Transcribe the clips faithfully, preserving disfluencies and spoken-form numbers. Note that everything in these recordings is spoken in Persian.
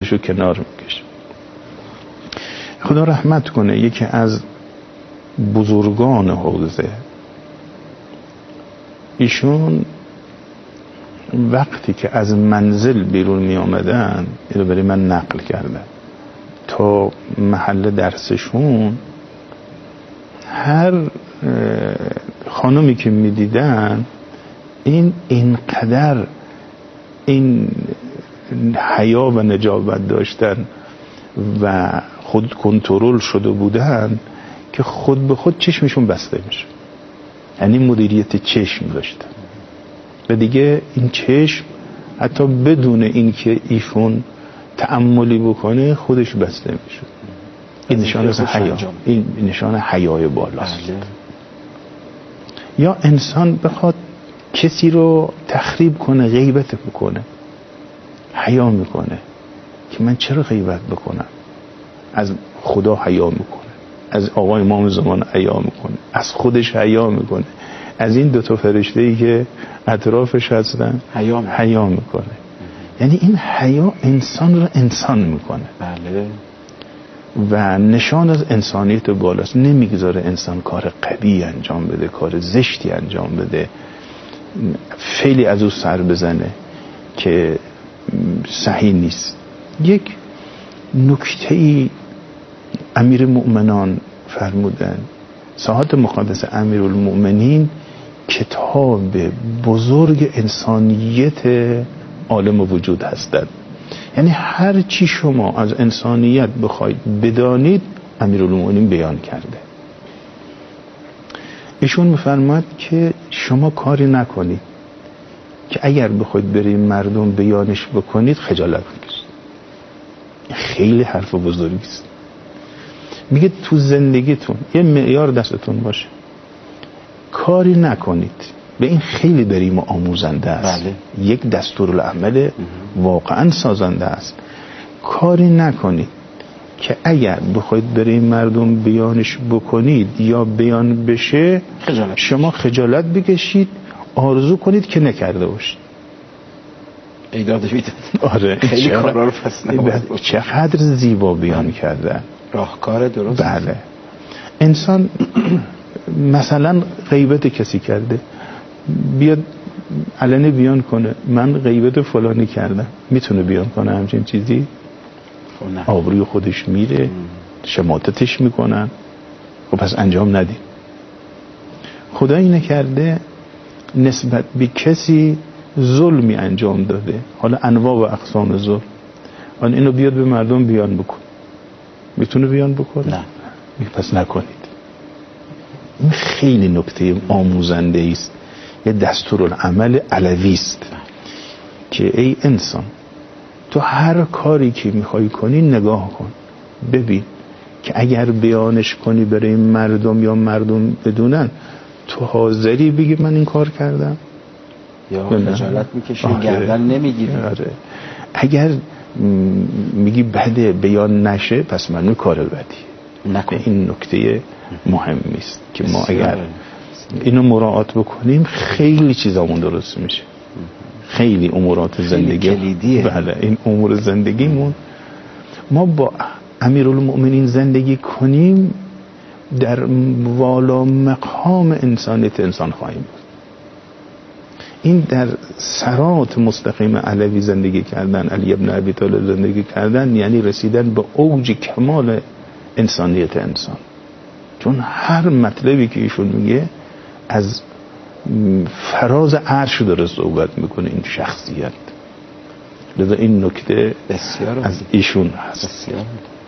خودشو کنار میکشه. خدا رحمت کنه یکی از بزرگان حوزه، ایشون وقتی که از منزل بیرون می آمدن، اینو برای من نقل کردن، تا محل درسشون هر خانومی که می دیدن این اینقدر این حیا و نجابت داشتن و خود کنترل شده بودن که خود به خود چشمشون بسته میشه. یعنی مدیریت چشم داشتن و دیگه این چشم حتی بدون اینکه ایشون تأملی بکنه خودش بسته میشه. این نشان از حیا، این نشان حیای بالاست. یا انسان بخواد کسی رو تخریب کنه، غیبت بکنه، حیا میکنه که من چرا غیبت بکنم. از خدا حیا میکنه، از آقای امام زمان حیا میکنه، از خودش حیا میکنه، از این دو تا فرشته‌ای که اطرافش هستن حیا میکنه. حیا میکنه. یعنی این حیا انسان رو انسان میکنه. بله. و نشان از انسانیت بالاست. نمیگذاره انسان کار قبیح انجام بده، کار زشتی انجام بده، فعلی از او سر بزنه که صحیح نیست. یک نکته‌ای امیر مؤمنان فرمودن، ساعات مقدس امیر المؤمنین کتاب بزرگ انسانیت عالم وجود هستند. یعنی هر چی شما از انسانیت بخواید بدانید امیر المؤمنین بیان کرده. ایشون میفرماد که شما کاری نکنید که اگر بخواید برید مردم بیانش بکنید خجالت بکشید. خیلی حرف بزرگی است. میگه تو زندگیتون یه معیار دستتون باشه، کاری نکنید. به این خیلی بریم آموزنده است. بله. یک دستورالعمل واقعا سازنده است. کاری نکنید که اگر بخواید برای مردم بیانش بکنید یا بیان بشه خجالت. شما خجالت بکشید، آرزو کنید که نکرده باشید. ایداد بیداد. آره خیلی کارا رو پس نباید. چقدر زیبا بیان کردن. راهکار درست. بله. انسان مثلا غیبت کسی کرده، بیاد علنی بیان کنه من غیبت فلانی کردم، میتونه بیان کنه همچین چیزی؟ آبروی خودش میره، شماتتش میکنن. خب پس انجام ندیم. خدا اینه کرده نسبت به کسی ظلمی انجام داده، حالا انواع و اقسام ظلم، آن اینو بیاد به مردم بیان بکن. میتونه بیان بکنه؟ نه. پس نکنید. این خیلی نکته آموزنده است، یه دستورالعمل علوی است که ای انسان تو هر کاری که میخوای کنی نگاه کن، ببین که اگر بیانش کنی برای مردم یا مردم بدونن، تو حاضری بگی من این کار کردم یا خجالت میکشی، گردن نمیگیری. آره. اگر میگی بده بیان نشه پس من کار بدی نکن. این نکته مهمی است که ما اگر اینو مراعات بکنیم خیلی چیزامون درست میشه. خیلی امورات زندگی کلیدیه. بله این امور زندگیمون ما با امیرالمؤمنین زندگی کنیم در والا مقام انسانیت انسان خواهیم بود. این در صراط مستقیم علوی زندگی کردن، علی ابن ابی طالب زندگی کردن، یعنی رسیدن به اوج کمال انسانیت انسان. چون هر مطلبی که ایشون میگه از فراز عرش داره صحبت میکنه این شخصیت. لذا این نکته بسیار از ایشون هست. بسیار.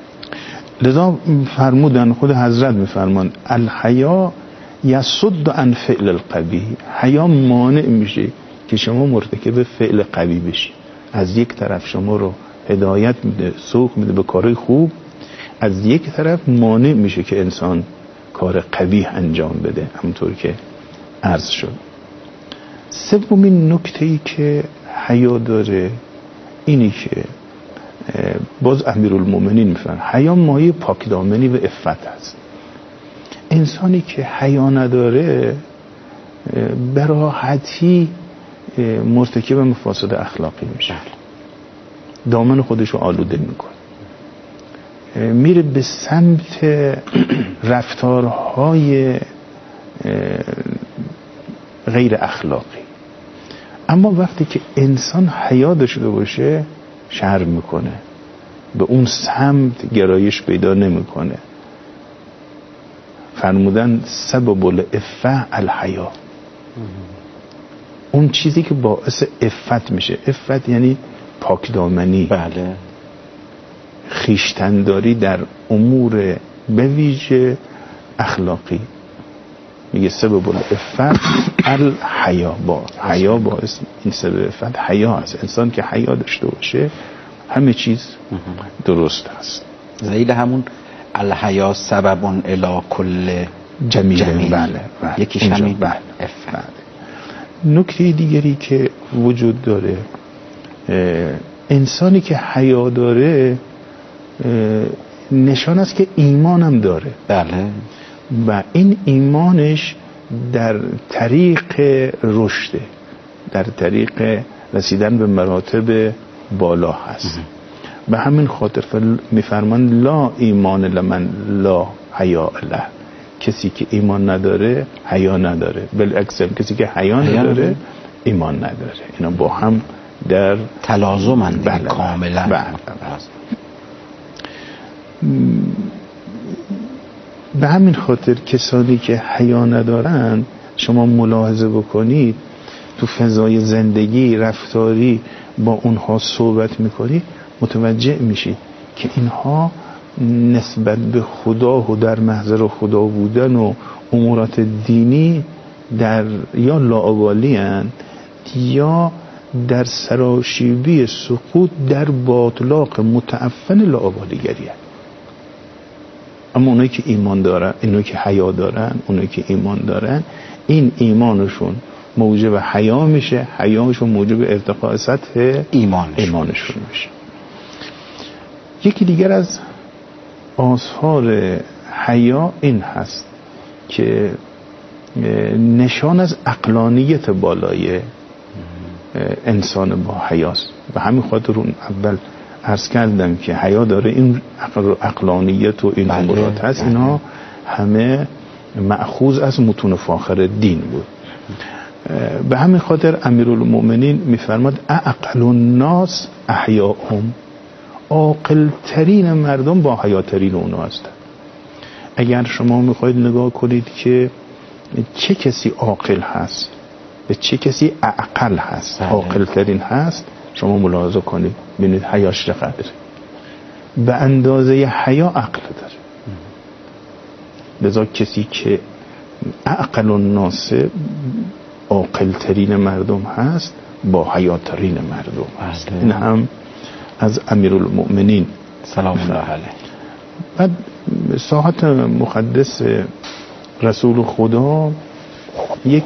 لذا فرمودن، خود حضرت میفرمان الحیا یصد عن فعل القبیح. حیا مانع میشه که شما مرتکب فعل قبیح بشی. از یک طرف شما رو هدایت میده، سوق میده به کارهای خوب، از یک طرف مانع میشه که انسان کار قبیح انجام بده، همونطور که عرض شد. سومین نکته‌ای که حیا داره اینی که باز امیرالمومنین میفرمایند حیا مایه پاکدامنی و عفت است. انسانی که حیا نداره به راحتی مرتکب مفاسد اخلاقی میشه. دامن خودش رو آلوده میکنه، میره به سمت رفتارهای غیر اخلاقی. اما وقتی که انسان حیا داشته باشه شرم میکنه، به اون سمت گرایش پیدا نمیکنه. فرمودن سبب العفة الحیا، اون چیزی که باعث عفت میشه. عفت یعنی پاکدامنی، بله، خویشتن‌داری در امور به ویژه اخلاقی. میگه سبب العفة الحیا، با حیا باعث این سبب عفت حیا هست. انسان که حیا داشته باشه همه چیز درست هست. زیل همون الحیا سبب الی کل جمیل. جمیل. بله بله. یکیش همین بله. عفت. نکته دیگری که وجود داره، انسانی که حیا داره نشان است که ایمانم داره. بله. و این ایمانش در طریق رشده، در طریق رسیدن به مراتب بالا هست. به همین خاطر میفرمان لا ایمان لمن لا حیا له، کسی که ایمان نداره حیا نداره. بالعکس کسی که حیا نداره ایمان نداره. اینا با هم در تلازمند. بله کاملا. بله. به همین خاطر کسانی که حیا ندارن، شما ملاحظه بکنید تو فضای زندگی رفتاری با اونها صحبت میکنید، متوجه میشید که اینها نسبت به خدا و در محضر خدا بودن و امورات دینی در یا لاابالی هستند یا در سراشیبی سقوط در باطلاق متعفن لاابالیگری هستند. اما اونایی که ایمان دارن، اونایی که حیا دارن، اونایی که ایمان دارن، این ایمانشون موجب حیا میشه، حیاشون موجب ارتقاء سطح ایمانشون, ایمانشون میشه. یکی دیگر از آثار حیا این هست که نشان از عقلانیت بالای انسان با حیاست. به همین خاطر اون اول عرض کردم که حیا داره این عقلانیت و این امورات هست. اینا همه مأخوذ از متون فاخر دین بود. به همین خاطر امیرالمؤمنین میفرماد اعقل الناس احیاهم، عاقل ترین مردم با حیاترین اونا هستن. اگر شما میخواید نگاه کنید که چه کسی عاقل هست، به چه کسی اعقل هست، عاقل ترین هست، شما ملاحظه کنید ببینید حیاش چقدره. به اندازه حیا عقل داره. لذا کسی که اعقل الناس عاقل ترین مردم هست با حیاترین مردم هست. این هم از امیرالمؤمنین سلام الله علیه. بعد ساحت مقدس رسول خدا یک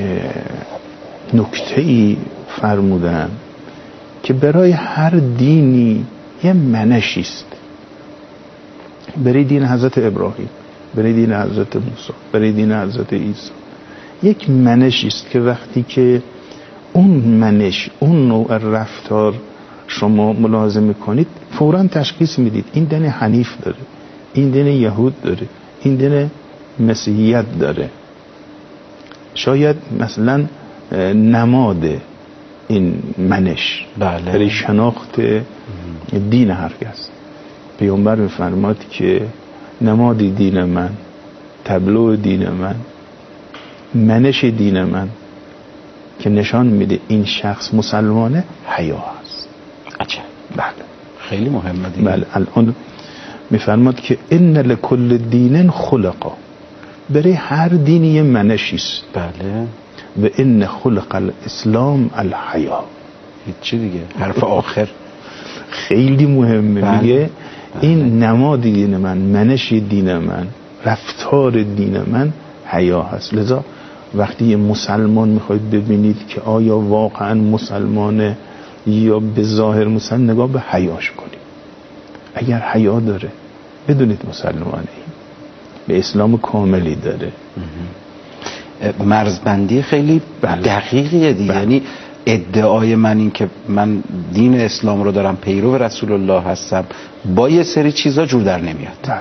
نکته‌ای فرمودن که برای هر دینی یه منشی است. برای دین حضرت ابراهیم، برای دین حضرت موسی، برای دین حضرت عیسی یک منشی است که وقتی که اون منش، اون نوع رفتار شما ملاحظه میکنید فوراً تشخیص میدید این دین حنیف داره، این دین یهود داره، این دین مسیحیت داره. شاید مثلا نماد این منش بله. برای شناخت دین هر کس. پیامبر میفرماد که نماد دین من، تابلو دین من، منش دین من که نشان میده این شخص مسلمانه حیا هست. عجب. بله خیلی مهمه دیگه. بله. الان میفرماد که ان لکل دین خلقا، برای هر دینی یه منشی است. بله. و ان خلق الاسلام الحیا. چی دیگه؟ حرف آخر خیلی مهمه. بله. میگه این نماد دین من، منش دین من، رفتار دین من حیا هست. لذا وقتی یه مسلمان میخواید ببینید که آیا واقعا مسلمانه یا به ظاهر مسلمان، نگاه به حیاش کنید. اگر حیا داره بدونید مسلمانه، به اسلام کاملی داره. مرزبندی خیلی دقیقیه دیگه. یعنی ادعای من این که من دین اسلام رو دارم، پیرو رسول الله هستم، با یه سری چیزا جور در نمیاد. بله.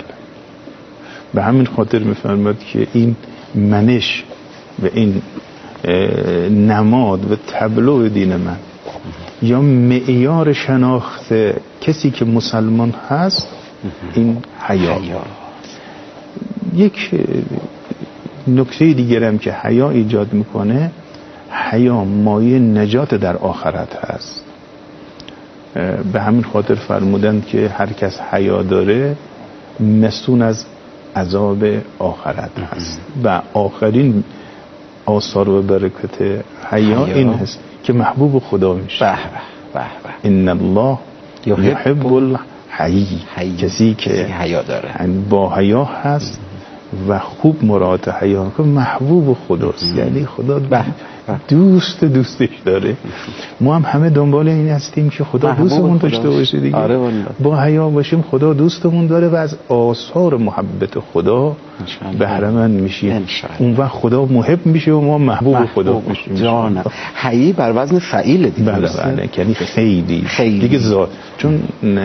به همین خاطر میفرماد که این منش و این نماد و تابلو دین من یا معیار شناخت کسی که مسلمان هست این حیا. حیا. یک نکته دیگر هم که حیا ایجاد میکنه، حیا مایه نجات در آخرت هست. به همین خاطر فرمودند که هر کس حیا داره مسون از عذاب آخرت هست و آخرین آثار و برکت حیا این هست که محبوب خدا میشه. به به به. ان الله یحب الحی، کسی که حیا داره با حیا هست و خوب مراد حیا که محبوب خداست. یعنی خدا دوست دوستش داره. ما هم همه دنبال این هستیم که خدا دوستمون داشته باشه دیگه. آره با حیا باشیم خدا دوستمون داره و از آثار محبت خدا بهره مند میشیم. اون وقت خدا محب میشه و ما محبوب, محبوب خدا میشیم. جانم. حی بر وزن فعیل دیگه. بله بله، یعنی خیلی خیلی دیگه ذات، چون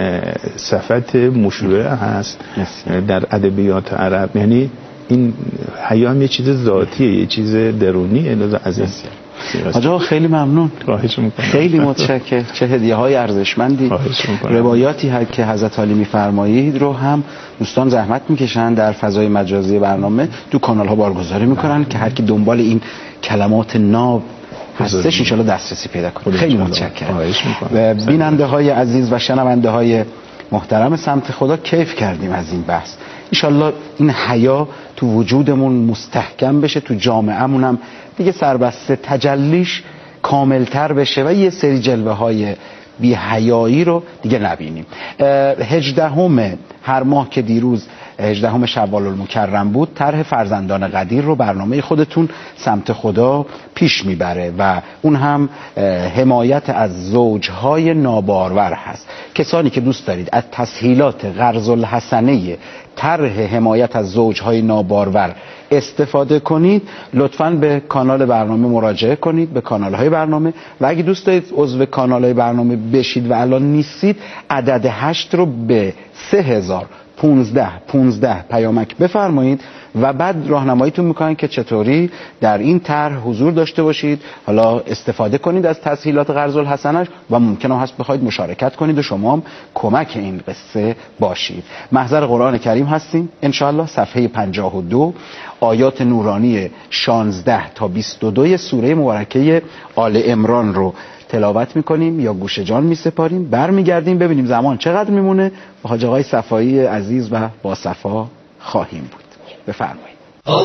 صفت مشروعه هست در ادبیات عرب. یعنی این حیا هم یه چیز ذاتیه، یه چیز درونیه. لذا عزیز آجا خیلی ممنون، خیلی متشکرم. چه هدیه های ارزشمندی. روایاتی هست که حضرت علی میفرمایید رو هم دوستان زحمت میکشن در فضای مجازی برنامه تو کانال ها بارگذاری میکنن که هر کی دنبال این کلمات ناب هستش انشالله دسترسی پیدا کنه. خیلی متشکرم. بیننده های عزیز و شنونده های محترم سمت خدا، کیف کردیم از این بحث. انشالله این حیا تو وجودمون مستحکم بشه، تو جامعه‌مون هم دیگه سربسته تجلیش کاملتر بشه و یه سری جلوه های بی حیایی رو دیگه نبینیم. هجدهم هر ماه که دیروز هجدهم شوال المکرم بود، طرح فرزندان قدیر رو برنامه خودتون سمت خدا پیش میبره و اون هم حمایت از زوجهای نابارور هست. کسانی که دوست دارید از تسهیلات قرض الحسنه طرح حمایت از زوجهای نابارور استفاده کنید، لطفاً به کانال برنامه مراجعه کنید، به کانال‌های برنامه، و اگه دوست دارید عضو کانال‌های برنامه بشید و الان نیستید، عدد هشت رو به سه هزار پونزده پونزده پیامک بفرمایید و بعد راهنماییتون میکنن که چطوری در این طرح حضور داشته باشید، حالا استفاده کنید از تسهیلات قرض الحسنه و ممکنه هست بخواید مشارکت کنید و شما هم کمک این قصه باشید. محضر قرآن کریم هستیم انشاءالله، صفحه پنجاه و دو آیات نورانی شانزده تا بیست و دو سوره مبارکه آل عمران رو تلاوت میکنیم یا گوش جان میسپاریم، برمیگردیم ببینیم زمان چقدر میمونه و حاج آقای صفایی عزیز و با صفا خواهیم بود. بفرمایید.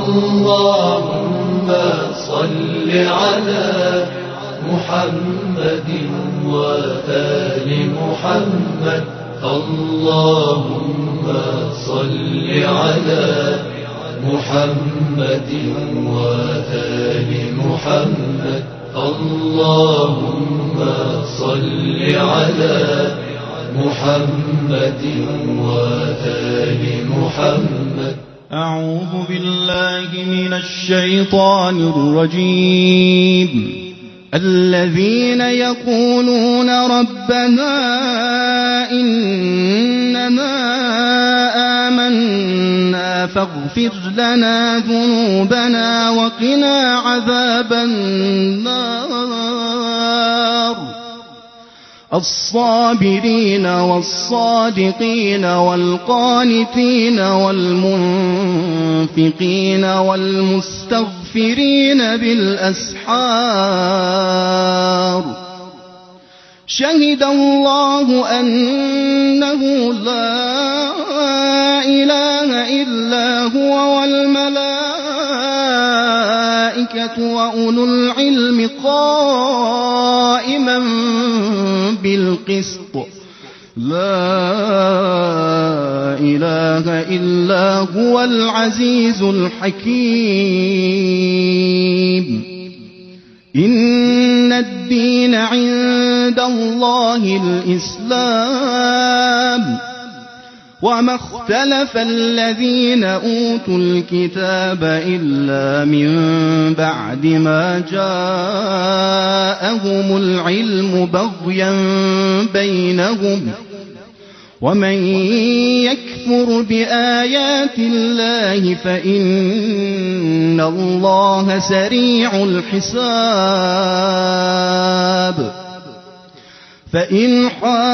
اللهم صل على محمد و آل محمد. اللهم صل على محمد و آل محمد. اللهم صل على محمد و آل محمد. أعوذ بالله من الشيطان الرجيم. الذين يقولون ربنا إننا آمنا فاغفر لنا ذنوبنا وقنا عذاب النار. الصابرين والصادقين والقانتين والمنفقين والمستغفرين بالأسحار. شهد الله أنه لا إله إلا هو والملائكة وأولو العلم قائما بالقسط. لا إله إلا هو العزيز الحكيم. إن الدين عند الله الإسلام وما اختلف الذين أوتوا الكتاب إلا من بعد ما جاءهم العلم بغيا بينهم ومن يكفر بآيات الله فإن الله سريع الحساب فإن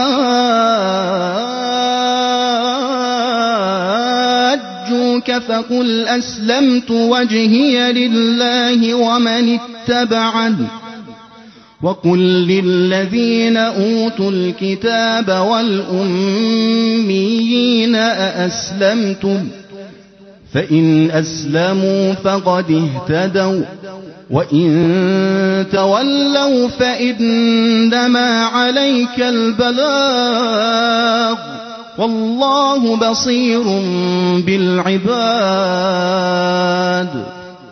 حاجوك فقل أسلمت وجهي لله ومن اتبعني وقل للذين أوتوا الكتاب والأميين أأسلمتم فإن أسلموا فقد اهتدوا وإن تولوا فإنما عليك البلاغ والله بصير بالعباد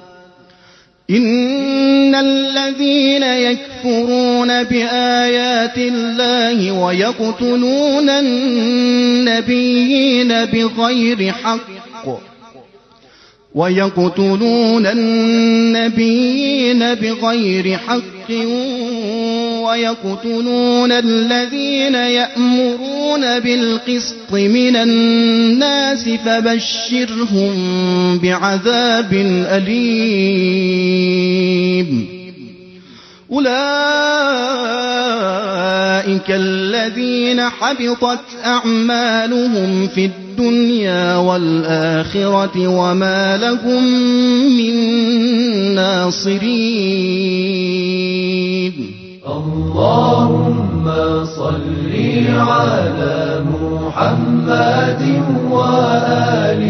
إن الذين يكفرون بآيات الله ويقتلون النبيين بغير حق ويقتلون النبيين بغير حق ويقتلون الذين يأمرون بالقسط من الناس فبشرهم بعذاب أليم أولئك الذين حبطت أعمالهم في الدنيا والآخرة وما لهم من ناصرين اللهم صل على محمد وآل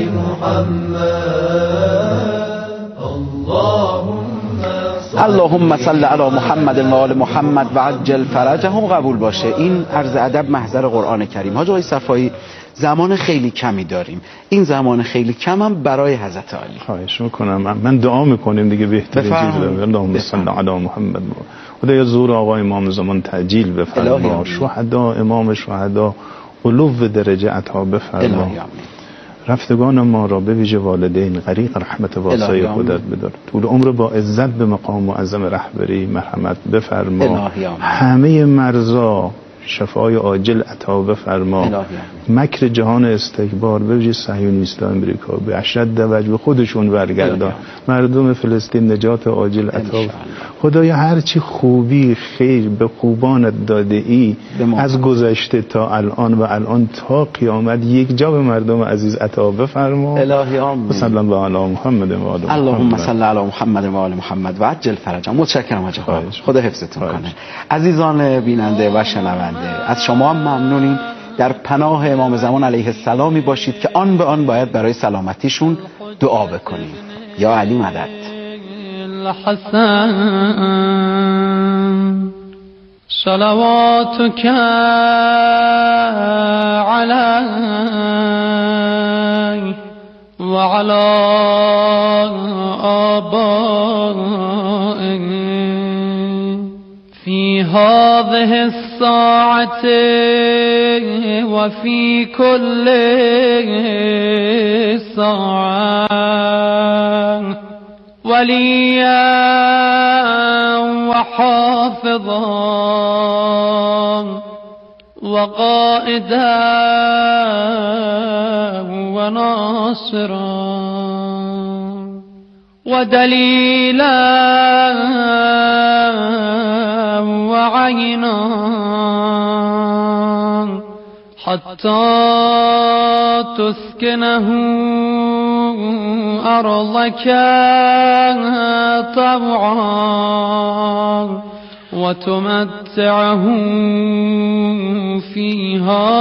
محمد اللهم اللهم صل علی محمد و آل محمد و عجل فرجهم. قبول باشه. این عرض ادب محضر قرآن کریم. حاج آقای صفایی، زمان خیلی کمی داریم. این زمان خیلی کم هم برای حضرت علی. خواهش میکنم. من دعا میکنیم دیگه بهترین چیز داره. اللهم صل علی محمد. خدایا زور آقای امام زمان تعجیل بفرما. شهدا، امام شهدا علو درجه عطا بفرما. رفتگان ما را به ویژه والدین غریق رحمت واسعی خودت بدار. طول عمر با عزت به مقام معظم رهبری مرحمت بفرما. همه مرزا شفای عاجل عطا بفرما. مکر جهان استکبار به ویژه صهیونیست امریکا به اشد وجه به خودشون برگردان. مردم فلسطین نجات عاجل عطا. خدایا هر چی خوبی خیر به خوبانت داده ای از گذشته تا الان و الان تا قیامت یک جا به مردم عزیز عطا بفرما. الهی آمین. صلی الله علی محمد و آل محمد. اللهم صل علی محمد و آل محمد و عجل فرجهم. متشکرم حاج آقا. خدا حفظتون کنه. عزیزان بیننده و شنونده، از شما هم ممنونیم. در پناه امام زمان علیه السلامی باشید که آن به آن باید برای سلامتیشون دعا بکنیم. یا علی مدد. الحسن صلواتك علي وعلى آبائي في هذه الساعة وفي كل ساعة وليا وحافظا وقائدا وناصرا ودليلا وعينا حتى تسكنه أرضك طوعا وتمتعه فيها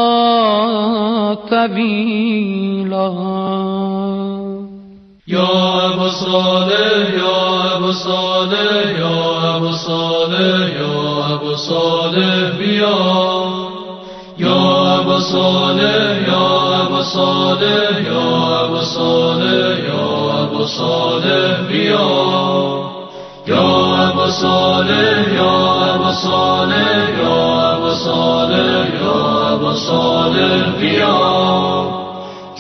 طويلا. يا أبا صالح يا أبا صالح يا أبا صالح يا أبا صالح بيا يا أبا صالح يا أبا صالح يا أبا صالح يا أبا صالح بيا يا أبا صالح يا أبا صالح يا أبا صالح يا أبا صالح بيا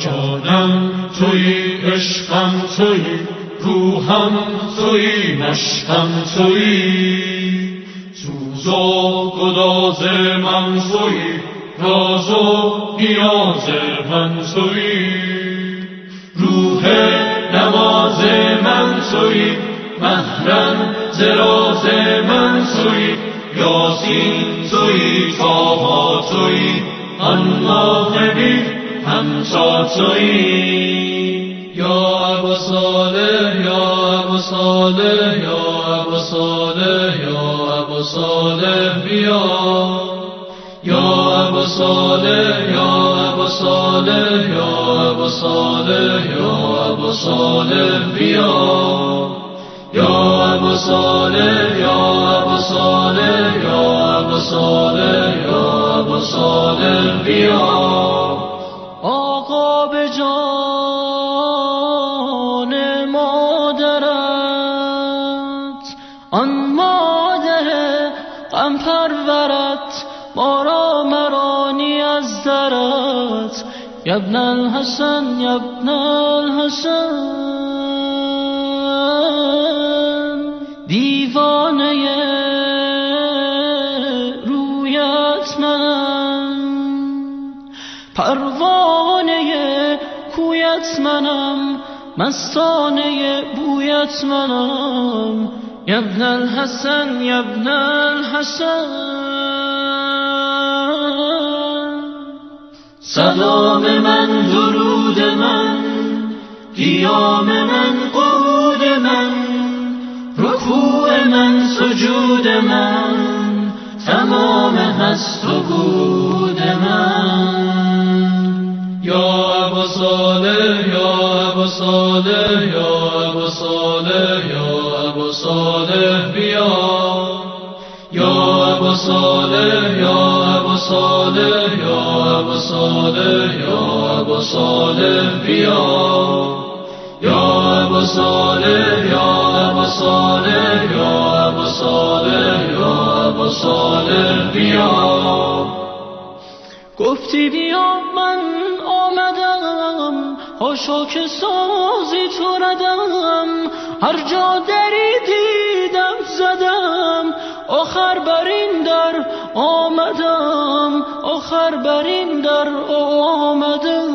جانم توی، عشقم توی، روحم توی، مشقم توی، سوز و گداز من توی، راز و نیاز من توی، روح نماز من توی، محرم زراز من توی، یاسین توی، طاها توی، الله بی همسا توی. یا ابو صالح یا ابو صالح یا ابو صالح یا ابو صالح بیا، یا ابو صالح یا ابو صالح یا ابو صالح یا ابو صالح بیا، یا ابو صالح یا ابو صالح یا ابو صالح یا ابو صالح بیا. آقا به جان مادرت، آن مادر غم پرورت، ما را مرانی از درت، یبن الحسن یبن الحسن، دیوانه رویت من، پروانه کویت منم، مستانه بویت منم، یبن الحسن یبن الحسن. سلام من، درود من، قیام من، قعود من، رکوع من، سجود من، تمام هست و بود من. یا ابو صالح یا ابو صالح یا ابو صالح یا ابو صالح بیا، یا ابو صالح یا ابو صالح یا ابو صالح یا ابو صالح بیا، یا ابو صالح یا ابو صالح یا ابو صالح یا ابو صالح بیا. گفتی بیا من آمدم، هاشا که سازی تو ردم، هر جا دری دیدم زدم، آخر بر این در آمدم، آخر بر این در آمدم.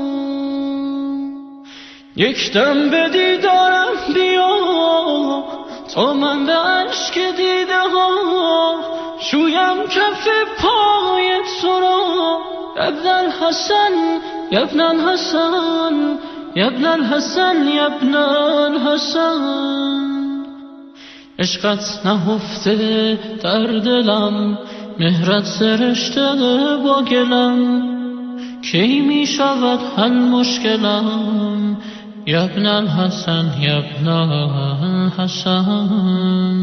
یک دم به دیدارم بیا، تا من به عشق دیده ها شویم کف پایت سرا، ابن الحسن یبن الحسن، یبن الحسن یبن الحسن. عشقت نهفته در دلم، مهرت سرشته با گلم، کی می شود حل مشکلم، یبن الحسن یبن الحسن.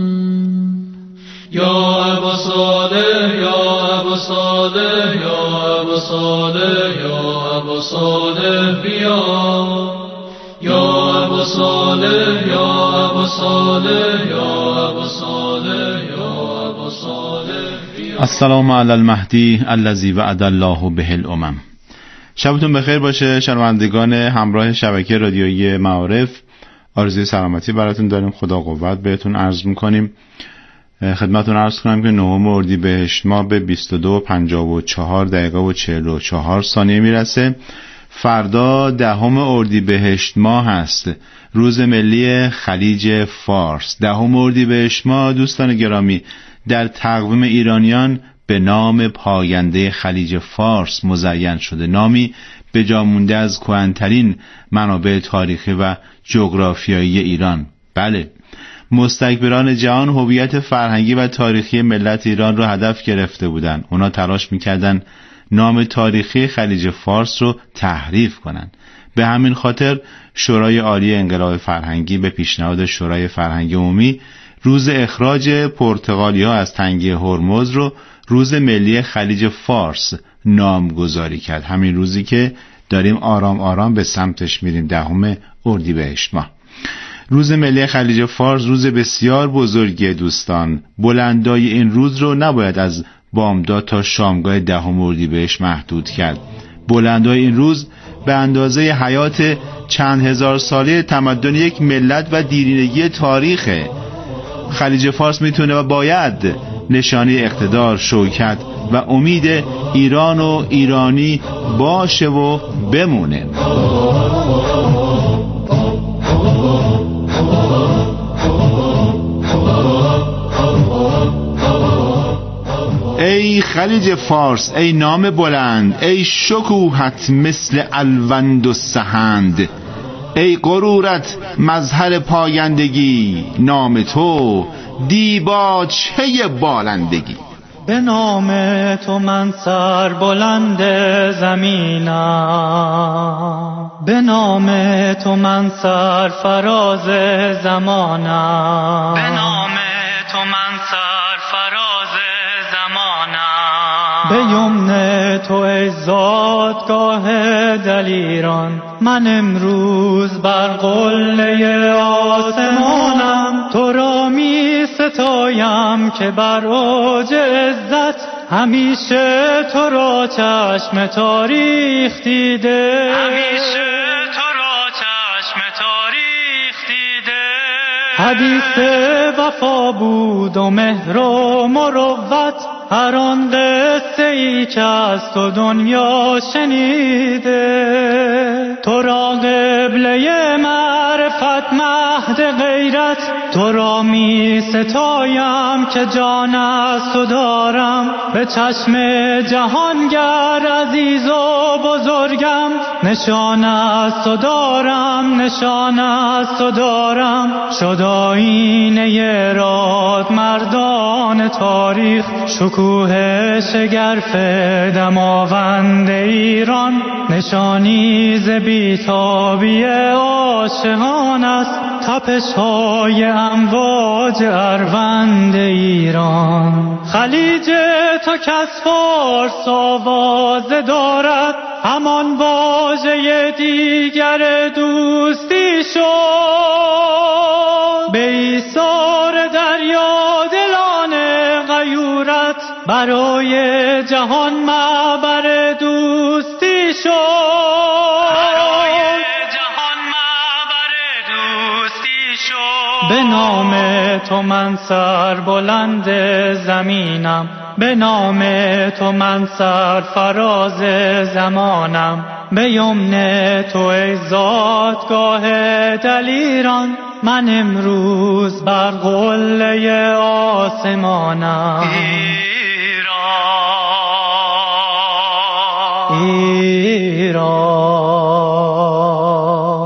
یا ابو صالح یا ابو صالح یا ابو صالح یا ابو صالح بیا، یا ابو صالح یا ابو صالح یا ابو صالح یا ابو صالح بیا. السلام علی المهدی الذی وعد الله به الامم. شبتون بخیر باشه شنوندگان همراه شبکه رادیویی معارف. آرزوی سلامتی براتون داریم، خدا قوت بهتون عرض میکنیم. خدمتتون عرض کنم که نهم اردیبهشت ماه به بیست و دو و پنجاه و چهار دقیقه و چهل و چهار ثانیه میرسه. فردا دهم اردیبهشت ماه هست، روز ملی خلیج فارس. دهم اردیبهشت ماه دوستان گرامی در تقویم ایرانیان به نام پاینده خلیج فارس مزین شده، نامی به جا مونده از کهن‌ترین منابع تاریخی و جغرافیایی ایران. بله، مستکبران جهان هویت فرهنگی و تاریخی ملت ایران رو هدف گرفته بودند. اونا تلاش میکردن نام تاریخی خلیج فارس رو تحریف کنن. به همین خاطر شورای عالی انقلاب فرهنگی به پیشنهاد شورای فرهنگی عمومی روز اخراج پرتغالی ها از تنگه هرمز رو روز ملی خلیج فارس نامگذاری کرد. همین روزی که داریم آرام آرام به سمتش میریم، دهم اردیبهشت ماه. روز ملی خلیج فارس روز بسیار بزرگی دوستان. بلندای این روز رو نباید از بامداد تا شامگاه دهم اردیبهشت محدود کرد. بلندای این روز به اندازه حیات چند هزار ساله تمدن یک ملت و دیرینگی تاریخه. خلیج فارس میتونه و باید نشانه اقتدار، شوکت و امید ایران و ایرانی باشه و بمونه. ای خلیج فارس، ای نام بلند، ای شکوهت مثل الوند و سهند، ای غرورت مظهر پایندگی، نام تو دیباچه بالندگی. به نام تو من سر بلند زمینم، به نام تو من سر فراز زمانم، به نام تو من سر فراز زمانم، به یمن تو ای زادگاه دلیران، من امروز بر قله آسمانم. تو را می ستایم که بر اوج عزت، همیشه تو را چشم تاریخ دیده، همیشه تو را چشم تاریخ دیده. حدیث وفا بود و مهر و مروت، هر آن قصه ای که از تو دنیا شنیده. تو را قبله معرفت مهد غیرت، تو را می ستایم که جان از تو دارم. به چشم جهانگر عزیز و بزرگم، نشان از تو دارم، نشان از تو دارم. شد آیینه راد مردان تاریخ، شکوه شگرف دماوند ایران. نشانی ز بی‌تابی عاشقان است، تپش های امواج اروند ایران. خلیج تو کز فارس آواز دارد، همان واژه دیگر دوستی شد. به ایثار دریا دلان غیورت، برای جهان معبر دوستی شد، برای جهان معبر دوستی شد. به نام تو من سر بلند زمینم، به نام تو من سر فراز زمانم، به یمن تو ای زادگاه دلیران، من امروز بر قله آسمانم. ایران ایران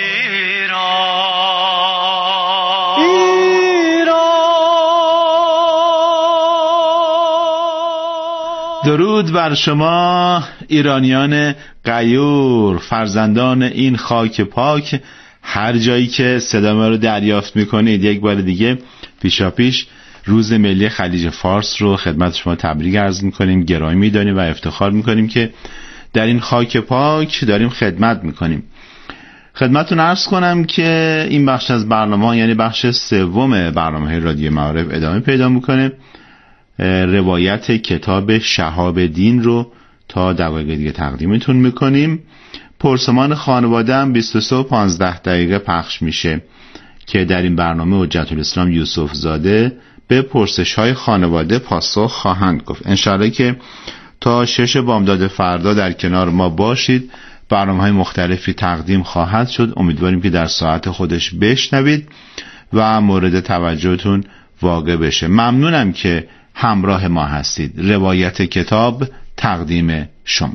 درود بر شما ایرانیان غیور، فرزندان این خاک پاک. هر جایی که صدا ما رو دریافت میکنید، یک بار دیگه پیشاپیش روز ملی خلیج فارس رو خدمت شما تبریک عرض میکنیم، گرامی میدانیم و افتخار میکنیم که در این خاک پاک داریم خدمت میکنیم. خدمتتون عرض کنم که این بخش از برنامه، یعنی بخش سوم برنامه رادیو معارف، ادامه پیدا میکنه. روایت کتاب شهاب دین رو تا دقایق دیگه تقدیمتون میکنیم. پرسمان خانواده هم بیست و سه و پانزده دقیقه پخش میشه که در این برنامه حجت الاسلام یوسف زاده به پرسش های خانواده پاسخ خواهند گفت. انشاءالله که تا شش بامداد فردا در کنار ما باشید. برنامه های مختلفی تقدیم خواهد شد، امیدواریم که در ساعت خودش بشنوید و مورد توجهتون واقع بشه. ممنونم که همراه ما هستید. روایت کتاب تقدیم شما.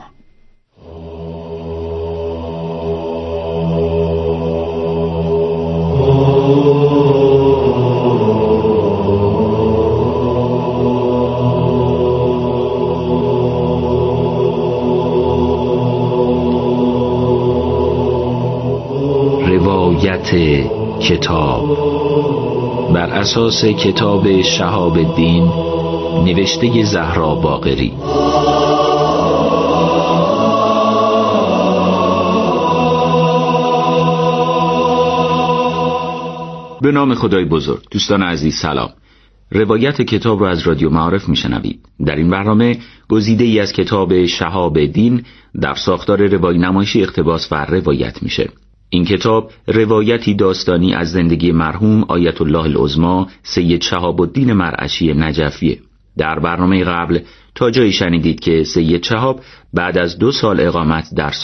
روایت کتاب بر اساس کتاب شهاب الدین نوشته زهرا باقری. به نام خدای بزرگ. دوستان عزیز سلام. روایت کتاب را از رادیو معارف میشنوید. در این برنامه گزیده ای از کتاب شهاب دین در ساختار روایی نمایشی اقتباس و روایت میشه. این کتاب روایتی داستانی از زندگی مرحوم آیت الله العظمی سید شهاب الدین مرعشی نجفیه. در برنامه قبل تا جایی شنیدید که سید شهاب بعد از دو سال اقامت در